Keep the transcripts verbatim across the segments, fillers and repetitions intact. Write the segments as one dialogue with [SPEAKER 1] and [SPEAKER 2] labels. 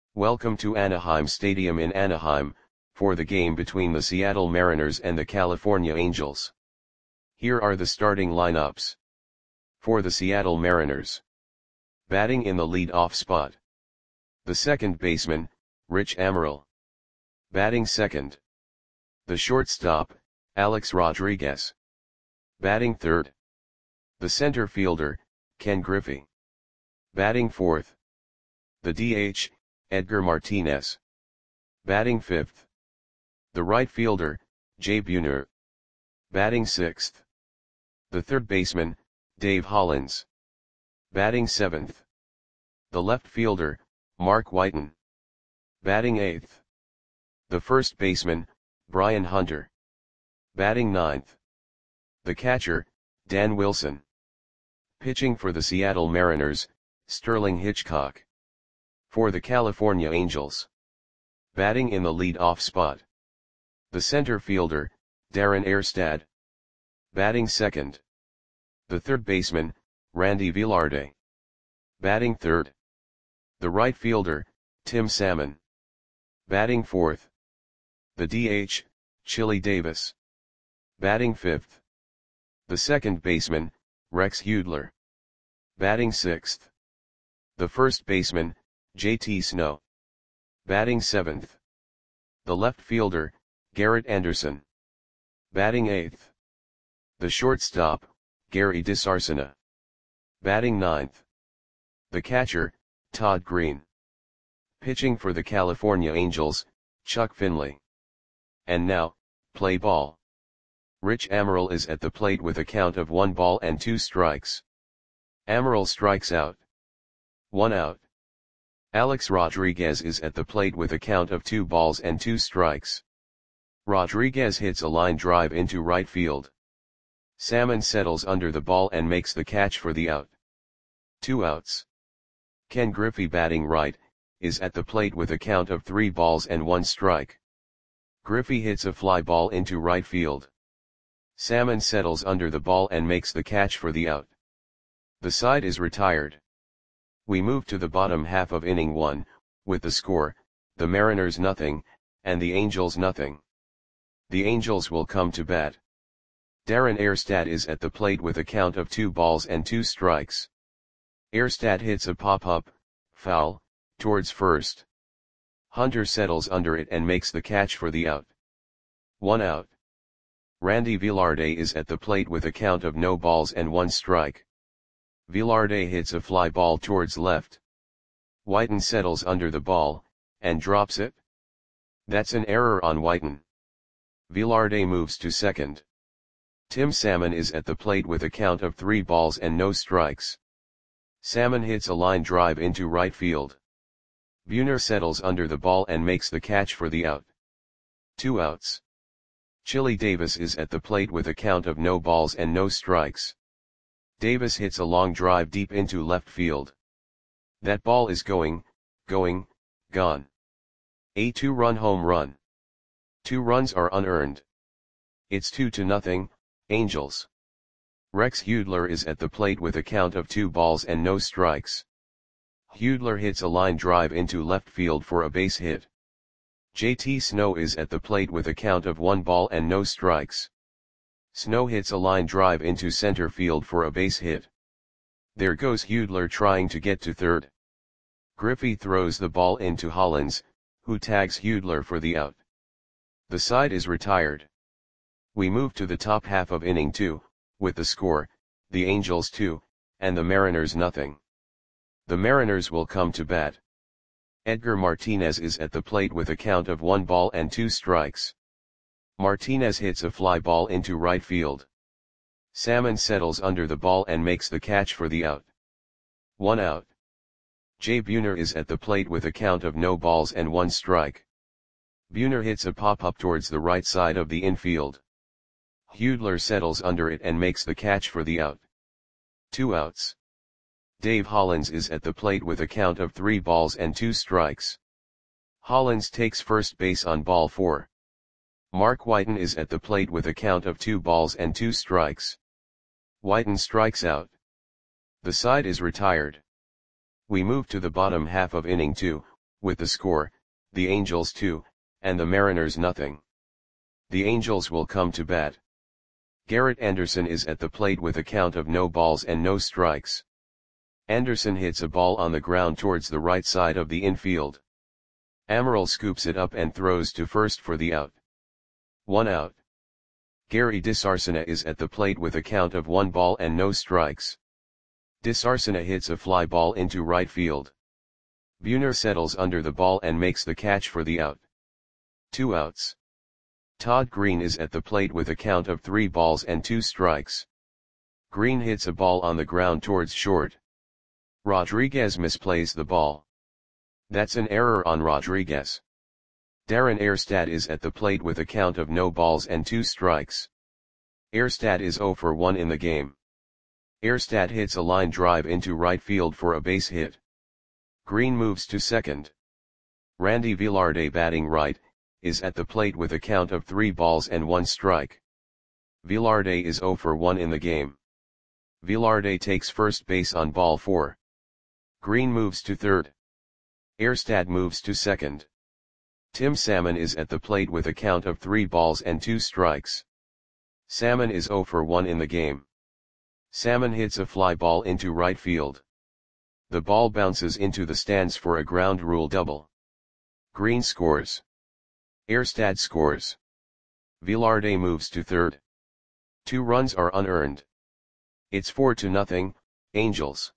[SPEAKER 1] Welcome to Anaheim Stadium in Anaheim, for the game between the Seattle Mariners and the California Angels. Here are the starting lineups. For the Seattle Mariners. Batting in the lead-off spot. The second baseman, Rich Amaral. Batting second. The shortstop, Alex Rodriguez. Batting third. The center fielder, Ken Griffey. Batting fourth. The D H, Edgar Martinez. Batting fifth. The right fielder, Jay Buhner. Batting sixth. The third baseman, Dave Hollins. Batting seventh. The left fielder, Mark Whiten. Batting eighth. The first baseman, Brian Hunter. Batting ninth. The catcher, Dan Wilson. Pitching for the Seattle Mariners, Sterling Hitchcock. For the California Angels. Batting in the lead-off spot. The center fielder, Darren Erstad. Batting second. The third baseman, Randy Velarde. Batting third. The right fielder, Tim Salmon. Batting fourth. The D H, Chili Davis. Batting fifth. The second baseman, Rex Hudler. Batting sixth. The first baseman, J T Snow. Batting seventh. The left fielder, Garrett Anderson. Batting eighth. The shortstop, Gary DeSarcina. Batting ninth. The catcher, Todd Green. Pitching for the California Angels, Chuck Finley. And now, play ball. Rich Amaral is at the plate with a count of one ball and two strikes. Amaral strikes out. One out. Alex Rodriguez is at the plate with a count of two balls and two strikes. Rodriguez hits a line drive into right field. Salmon settles under the ball and makes the catch for the out. Two outs. Ken Griffey, batting right, is at the plate with a count of three balls and one strike. Griffey hits a fly ball into right field. Salmon settles under the ball and makes the catch for the out. The side is retired. We move to the bottom half of inning one, with the score, the Mariners nothing, and the Angels nothing. The Angels will come to bat. Darren Erstad is at the plate with a count of two balls and two strikes. Erstad hits a pop-up, foul, towards first. Hunter settles under it and makes the catch for the out. One out. Randy Velarde is at the plate with a count of no balls and one strike. Velarde hits a fly ball towards left. Whiten settles under the ball, and drops it. That's an error on Whiten. Velarde moves to second. Tim Salmon is at the plate with a count of three balls and no strikes. Salmon hits a line drive into right field. Buhner settles under the ball and makes the catch for the out. Two outs. Chili Davis is at the plate with a count of no balls and no strikes. Davis hits a long drive deep into left field. That ball is going, going, gone. A two-run home run. Two runs are unearned. It's two to nothing, Angels. Rex Hudler is at the plate with a count of two balls and no strikes. Hudler hits a line drive into left field for a base hit. J T Snow is at the plate with a count of one ball and no strikes. Snow hits a line drive into center field for a base hit. There goes Hudler trying to get to third. Griffey throws the ball into Hollins, who tags Hudler for the out. The side is retired. We move to the top half of inning two, with the score, the Angels two, and the Mariners nothing. The Mariners will come to bat. Edgar Martinez is at the plate with a count of one ball and two strikes. Martinez hits a fly ball into right field. Salmon settles under the ball and makes the catch for the out. One out. Jay Buhner is at the plate with a count of no balls and one strike. Buhner hits a pop-up towards the right side of the infield. Hudler settles under it and makes the catch for the out. Two outs. Dave Hollins is at the plate with a count of three balls and two strikes. Hollins takes first base on ball four. Mark Whiten is at the plate with a count of two balls and two strikes. Whiten strikes out. The side is retired. We move to the bottom half of inning two, with the score, the Angels two, and the Mariners nothing. The Angels will come to bat. Garrett Anderson is at the plate with a count of no balls and no strikes. Anderson hits a ball on the ground towards the right side of the infield. Amaral scoops it up and throws to first for the out. One out. Gary DiSarcina is at the plate with a count of one ball and no strikes. DiSarcina hits a fly ball into right field. Buhner settles under the ball and makes the catch for the out. Two outs. Todd Green is at the plate with a count of three balls and two strikes. Green hits a ball on the ground towards short. Rodriguez misplays the ball. That's an error on Rodriguez. Darren Erstad is at the plate with a count of no balls and two strikes. Erstad is zero for one in the game. Erstad hits a line drive into right field for a base hit. Green moves to second. Randy Velarde, batting right, is at the plate with a count of three balls and one strike. Velarde is zero for one in the game. Velarde takes first base on ball four. Green moves to third. Erstad moves to second. Tim Salmon is at the plate with a count of three balls and two strikes. Salmon is zero for one in the game. Salmon hits a fly ball into right field. The ball bounces into the stands for a ground rule double. Green scores. Erstad scores. Velarde moves to third. Two runs are unearned. It's four to nothing, Angels.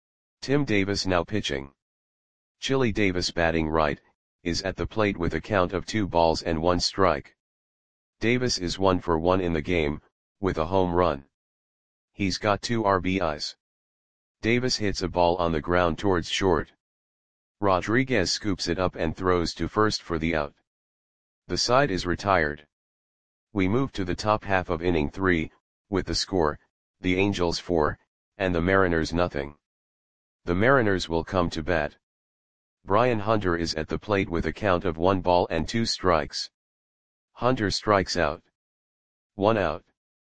[SPEAKER 1] Tim Davis now pitching. Chili Davis, batting right, is at the plate with a count of two balls and one strike. Davis is one for one in the game, with a home run. He's got two R B Is. Davis hits a ball on the ground towards short. Rodriguez scoops it up and throws to first for the out. The side is retired. We move to the top half of inning three, with the score, the Angels four, and the Mariners nothing. The Mariners will come to bat. Brian Hunter is at the plate with a count of one ball and two strikes. Hunter strikes out. One out.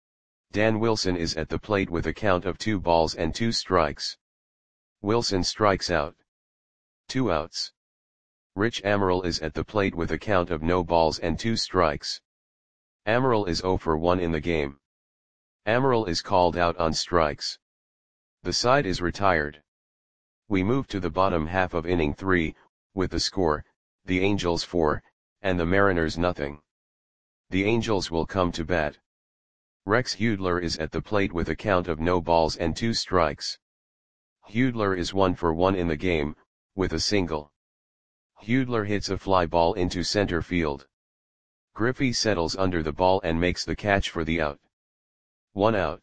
[SPEAKER 1] Dan Wilson is at the plate with a count of two balls and two strikes. Wilson strikes out. Two outs. Rich Amaral is at the plate with a count of no balls and two strikes. Amaral is zero for one in the game. Amaral is called out on strikes. The side is retired. We move to the bottom half of inning three, with the score, the Angels four, and the Mariners nothing. The Angels will come to bat. Rex Hudler is at the plate with a count of no balls and two strikes. Hudler is one for one in the game, with a single. Hudler hits a fly ball into center field. Griffey settles under the ball and makes the catch for the out. One out.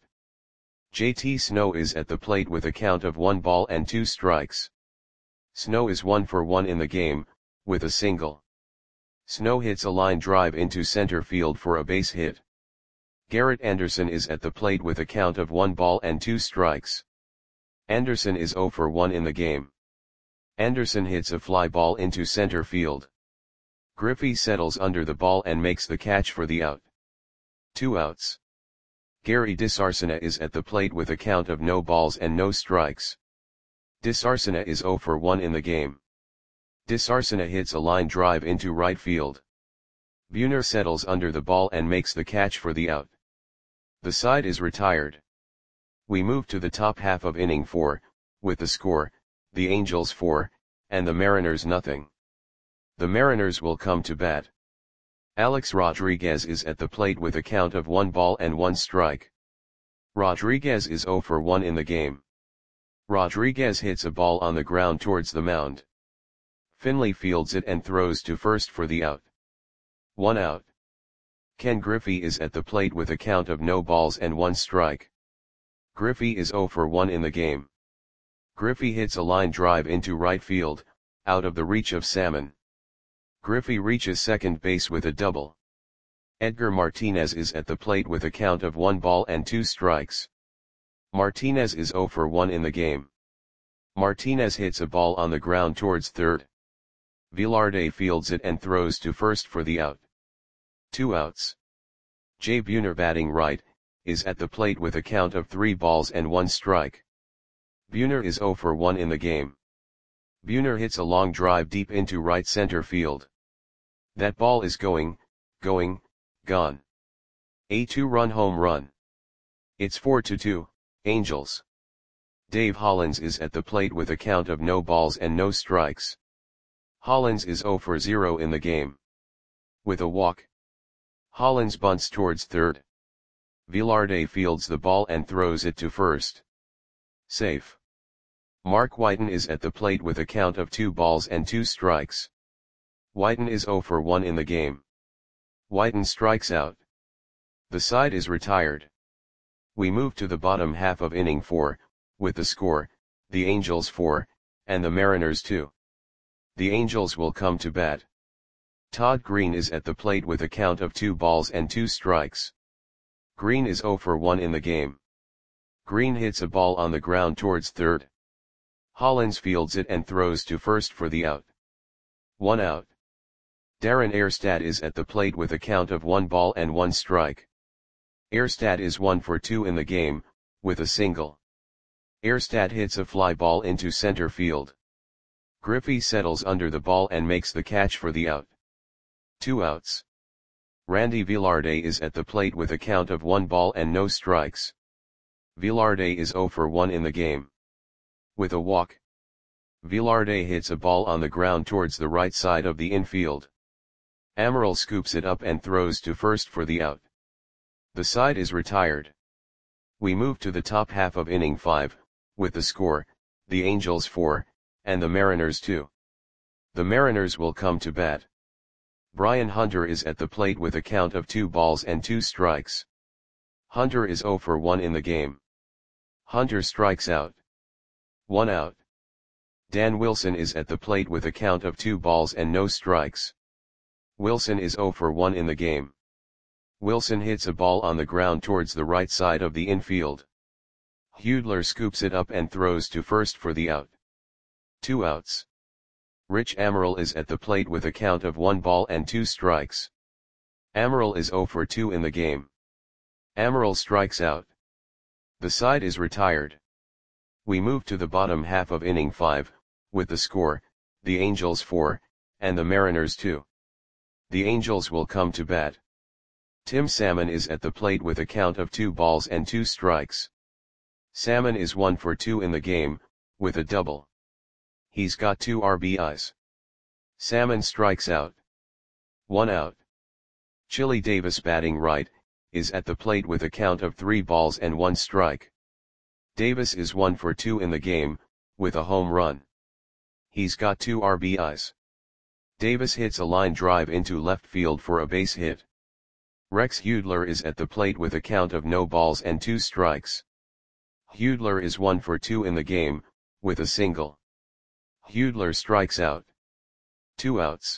[SPEAKER 1] J T Snow is at the plate with a count of one ball and two strikes. Snow is one for one in the game, with a single. Snow hits a line drive into center field for a base hit. Garrett Anderson is at the plate with a count of one ball and two strikes. Anderson is zero for one in the game. Anderson hits a fly ball into center field. Griffey settles under the ball and makes the catch for the out. Two outs. Gary DiSarcina is at the plate with a count of no balls and no strikes. DiSarcina is zero for one in the game. DiSarcina hits a line drive into right field. Buhner settles under the ball and makes the catch for the out. The side is retired. We move to the top half of inning four, with the score, the Angels four, and the Mariners nothing. The Mariners will come to bat. Alex Rodriguez is at the plate with a count of one ball and one strike. Rodriguez is zero for one in the game. Rodriguez hits a ball on the ground towards the mound. Finley fields it and throws to first for the out. One out. Ken Griffey is at the plate with a count of no balls and one strike. Griffey is zero for one in the game. Griffey hits a line drive into right field, out of the reach of Salmon. Griffey reaches second base with a double. Edgar Martinez is at the plate with a count of one ball and two strikes. Martinez is zero for one in the game. Martinez hits a ball on the ground towards third. Velarde fields it and throws to first for the out. Two outs. Jay Buhner, batting right, is at the plate with a count of three balls and one strike. Buhner is zero for one in the game. Buhner hits a long drive deep into right center field. That ball is going, going, gone. A two-run home run. It's four to two, Angels. Dave Hollins is at the plate with a count of no balls and no strikes. Hollins is zero for zero in the game. With a walk. Hollins bunts towards third. Velarde fields the ball and throws it to first. Safe. Mark Whiten is at the plate with a count of two balls and two strikes. Whiten is zero for one in the game. Whiten strikes out. The side is retired. We move to the bottom half of inning four, with the score, the Angels four, and the Mariners two. The Angels will come to bat. Todd Green is at the plate with a count of two balls and two strikes. Green is zero for one in the game. Green hits a ball on the ground towards third. Hollins fields it and throws to first for the out. One out. Darren Erstad is at the plate with a count of one ball and one strike. Erstad is one for two in the game, with a single. Erstad hits a fly ball into center field. Griffey settles under the ball and makes the catch for the out. Two outs. Randy Velarde is at the plate with a count of one ball and no strikes. Velarde is zero for one in the game. With a walk. Velarde hits a ball on the ground towards the right side of the infield. Amaral scoops it up and throws to first for the out. The side is retired. We move to the top half of inning five, with the score, the Angels four, and the Mariners two. The Mariners will come to bat. Brian Hunter is at the plate with a count of two balls and two strikes. Hunter is zero for one in the game. Hunter strikes out. One out. Dan Wilson is at the plate with a count of two balls and no strikes. Wilson is zero for one in the game. Wilson hits a ball on the ground towards the right side of the infield. Hudler scoops it up and throws to first for the out. Two outs. Rich Amaral is at the plate with a count of one ball and two strikes. Amaral is zero for two in the game. Amaral strikes out. The side is retired. We move to the bottom half of inning five, with the score, the Angels four, and the Mariners two. The Angels will come to bat. Tim Salmon is at the plate with a count of two balls and two strikes. Salmon is one for two in the game, with a double. He's got two R B Is. Salmon strikes out. One out. Chili Davis, batting right, is at the plate with a count of three balls and one strike. Davis is one for two in the game, with a home run. He's got two R B Is. Davis hits a line drive into left field for a base hit. Rex Hudler is at the plate with a count of no balls and two strikes. Hudler is one for two in the game, with a single. Hudler strikes out. Two outs.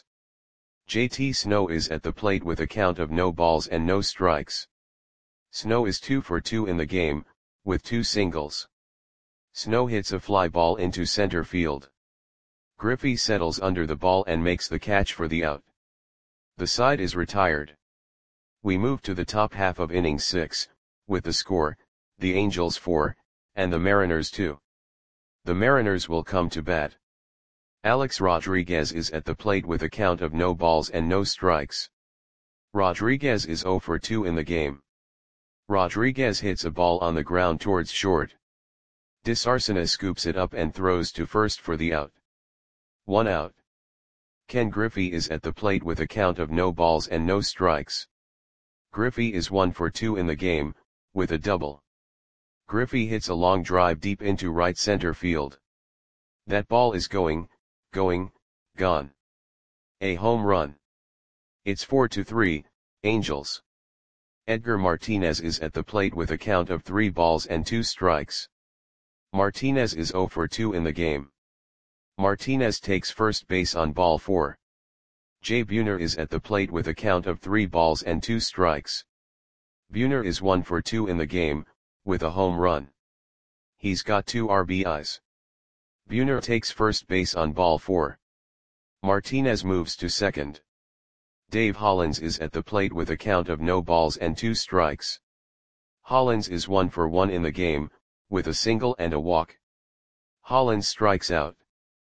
[SPEAKER 1] J T Snow is at the plate with a count of no balls and no strikes. Snow is two for two in the game, with two singles. Snow hits a fly ball into center field. Griffey settles under the ball and makes the catch for the out. The side is retired. We move to the top half of inning six, with the score, the Angels four, and the Mariners two. The Mariners will come to bat. Alex Rodriguez is at the plate with a count of no balls and no strikes. Rodriguez is zero for two in the game. Rodriguez hits a ball on the ground towards short. DeSarcina scoops it up and throws to first for the out. One out. Ken Griffey is at the plate with a count of no balls and no strikes. Griffey is one for two in the game, with a double. Griffey hits a long drive deep into right center field. That ball is going, going, gone. A home run. It's four to three, Angels. Edgar Martinez is at the plate with a count of three balls and two strikes. Martinez is zero for two in the game. Martinez takes first base on ball four. Jay Buhner is at the plate with a count of three balls and two strikes. Buhner is one for two in the game, with a home run. He's got two R B Is. Buhner takes first base on ball four. Martinez moves to second. Dave Hollins is at the plate with a count of no balls and two strikes. Hollins is one for one in the game, with a single and a walk. Hollins strikes out.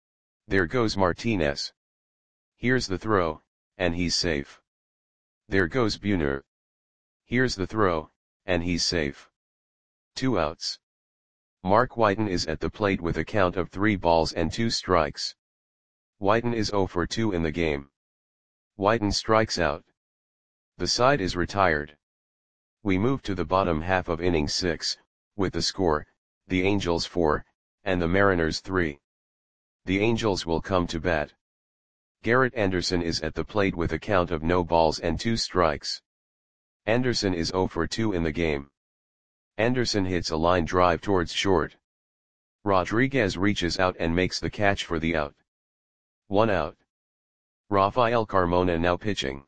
[SPEAKER 1] There goes Martinez. Here's the throw, and he's safe. There goes Buhner. Here's the throw, and he's safe. Two outs. Mark Whiten is at the plate with a count of three balls and two strikes. Whiten is oh for two in the game. Whiten strikes out. The side is retired. We move to the bottom half of inning six, with the score, the Angels four, and the Mariners three. The Angels will come to bat. Garrett Anderson is at the plate with a count of no balls and two strikes. Anderson is oh for two in the game. Anderson hits a line drive towards short. Rodriguez reaches out and makes the catch for the out. One out. Rafael Carmona now pitching.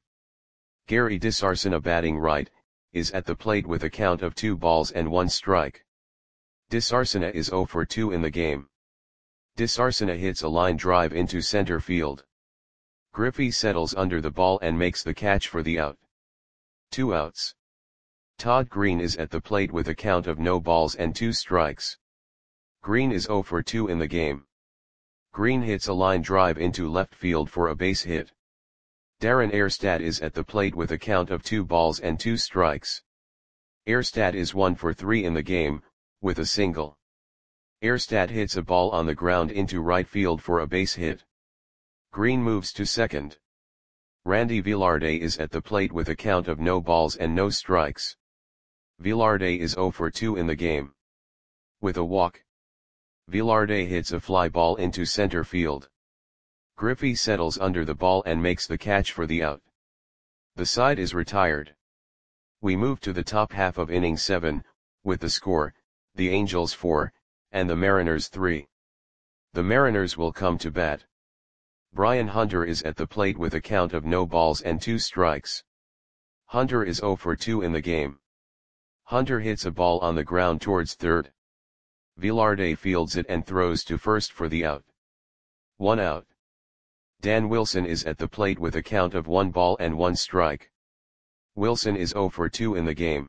[SPEAKER 1] Gary DeSarcina batting right, is at the plate with a count of two balls and one strike. DeSarcina is oh for two in the game. DeSarcina hits a line drive into center field. Griffey settles under the ball and makes the catch for the out. Two outs. Todd Green is at the plate with a count of no balls and two strikes. Green is oh for two in the game. Green hits a line drive into left field for a base hit. Darren Erstad is at the plate with a count of two balls and two strikes. Erstad is one for three in the game, with a single. Erstad hits a ball on the ground into right field for a base hit. Green moves to second. Randy Velarde is at the plate with a count of no balls and no strikes. Velarde is oh for two in the game. With a walk. Velarde hits a fly ball into center field. Griffey settles under the ball and makes the catch for the out. The side is retired. We move to the top half of inning seven, with the score, the Angels four, and the Mariners three. The Mariners will come to bat. Brian Hunter is at the plate with a count of no balls and two strikes. Hunter is oh for two in the game. Hunter hits a ball on the ground towards third. Velarde fields it and throws to first for the out. One out. Dan Wilson is at the plate with a count of one ball and one strike. Wilson is oh for two in the game.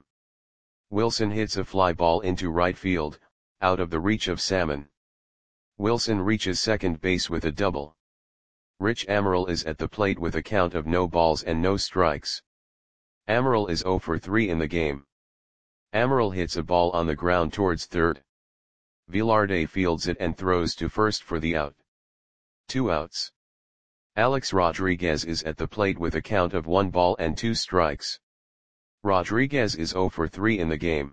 [SPEAKER 1] Wilson hits a fly ball into right field, out of the reach of Salmon. Wilson reaches second base with a double. Rich Amaral is at the plate with a count of no balls and no strikes. Amaral is oh for three in the game. Amaral hits a ball on the ground towards third. Velarde fields it and throws to first for the out. Two outs. Alex Rodriguez is at the plate with a count of one ball and two strikes. Rodriguez is oh for three in the game.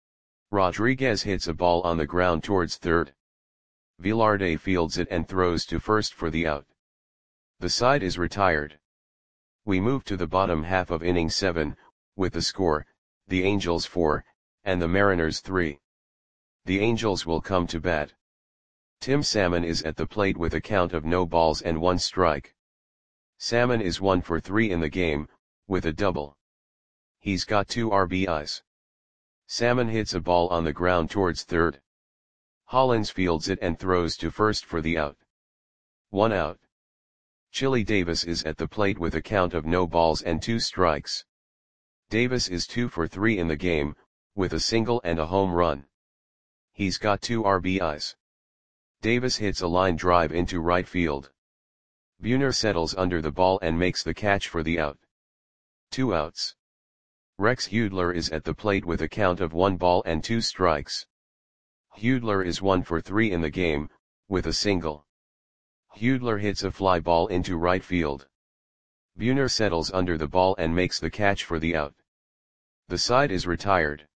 [SPEAKER 1] Rodriguez hits a ball on the ground towards third. Velarde fields it and throws to first for the out. The side is retired. We move to the bottom half of inning seven, with the score, the Angels four, and the Mariners three. The Angels will come to bat. Tim Salmon is at the plate with a count of no balls and one strike. Salmon is one for three in the game, with a double. He's got two R B Is. Salmon hits a ball on the ground towards third. Hollins fields it and throws to first for the out. One out. Chili Davis is at the plate with a count of no balls and two strikes. Davis is two for three in the game, with a single and a home run. He's got two R B Is. Davis hits a line drive into right field. Buhner settles under the ball and makes the catch for the out. Two outs. Rex Hudler is at the plate with a count of one ball and two strikes. Hudler is one for three in the game, with a single. Hudler hits a fly ball into right field. Buhner settles under the ball and makes the catch for the out. The side is retired.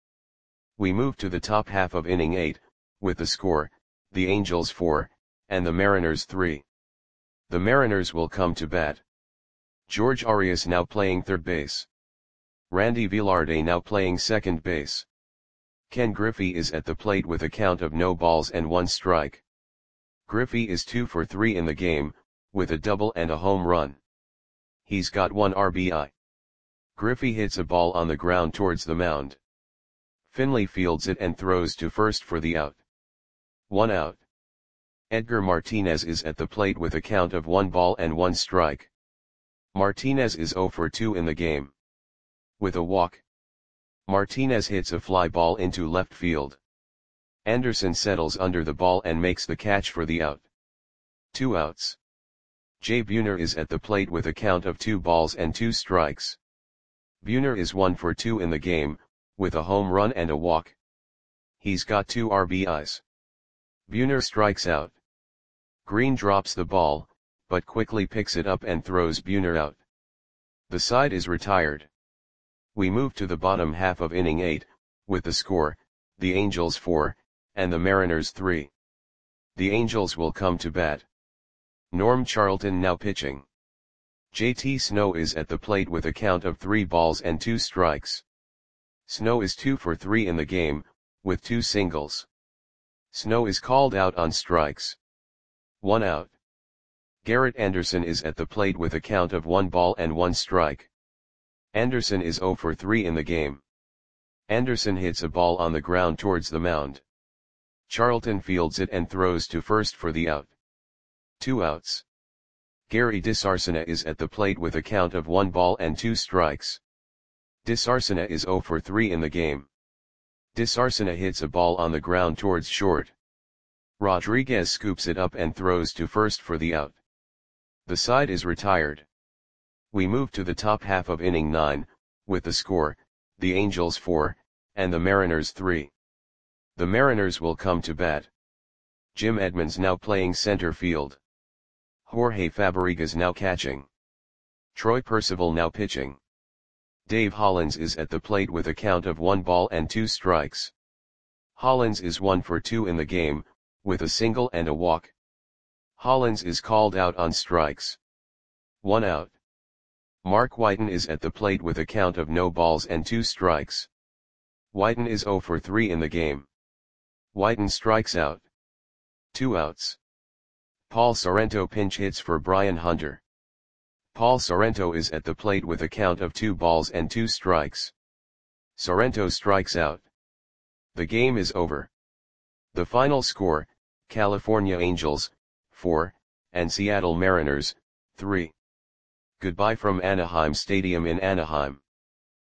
[SPEAKER 1] We move to the top half of inning eight, with the score, the Angels four, and the Mariners three. The Mariners will come to bat. George Arias now playing third base. Randy Velarde now playing second base. Ken Griffey is at the plate with a count of no balls and one strike. Griffey is two for three in the game, with a double and a home run. He's got one R B I. Griffey hits a ball on the ground towards the mound. Finley fields it and throws to first for the out. One out. Edgar Martinez is at the plate with a count of one ball and one strike. Martinez is oh for two in the game. With a walk. Martinez hits a fly ball into left field. Anderson settles under the ball and makes the catch for the out. Two outs. Jay Buhner is at the plate with a count of two balls and two strikes. Buhner is one for two in the game, with a home run and a walk. He's got two R B Is. Buhner strikes out. Green drops the ball, but quickly picks it up and throws Buhner out. The side is retired. We move to the bottom half of inning eight, with the score, the Angels four, and the Mariners three. The Angels will come to bat. Norm Charlton now pitching. J T Snow is at the plate with a count of three balls and two strikes. Snow is two for three in the game, with two singles. Snow is called out on strikes. One out. Garrett Anderson is at the plate with a count of one ball and one strike. Anderson is zero for three in the game. Anderson hits a ball on the ground towards the mound. Charlton fields it and throws to first for the out. Two outs. Gary DeSarcina is at the plate with a count of one ball and two strikes. DeSarcina is zero for three in the game. DeSarcina hits a ball on the ground towards short. Rodriguez scoops it up and throws to first for the out. The side is retired. We move to the top half of inning nine, with the score, the Angels four, and the Mariners three. The Mariners will come to bat. Jim Edmonds now playing center field. Jorge Fabregas now catching. Troy Percival now pitching. Dave Hollins is at the plate with a count of one ball and two strikes. Hollins is one for two in the game, with a single and a walk. Hollins is called out on strikes. One out. Mark Whiten is at the plate with a count of no balls and two strikes. Whiten is zero for three in the game. Whiten strikes out. Two outs. Paul Sorrento pinch hits for Brian Hunter. Paul Sorrento is at the plate with a count of two balls and two strikes. Sorrento strikes out. The game is over. The final score, California Angels, four, and Seattle Mariners, three. Goodbye from Anaheim Stadium in Anaheim.